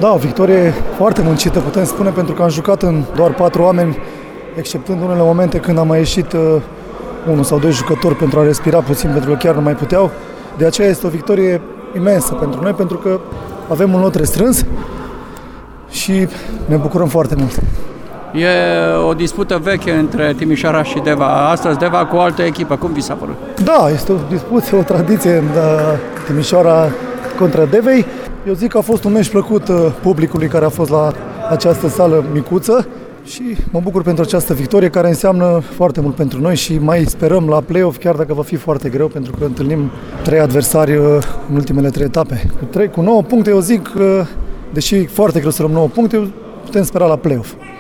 Da, o victorie foarte muncită, putem spune, pentru că am jucat în doar 4 oameni, exceptând unele momente când am mai ieșit 1 sau 2 jucători pentru a respira puțin, pentru că chiar nu mai puteau. De aceea este o victorie imensă pentru noi, pentru că avem un lot restrâns și ne bucurăm foarte mult. E o dispută veche între Timișoara și Deva. Astăzi Deva cu o altă echipă. Cum vi s-a părut? Da, este o dispuție, o tradiție în Timișoara contra Devei. Eu zic că a fost un meci plăcut publicului care a fost la această sală micuță și mă bucur pentru această victorie care înseamnă foarte mult pentru noi și mai sperăm la play-off, chiar dacă va fi foarte greu, pentru că întâlnim 3 adversari în ultimele 3 etape. Cu 9 puncte, eu zic, deși foarte greu să luăm 9 puncte, putem spera la play-off.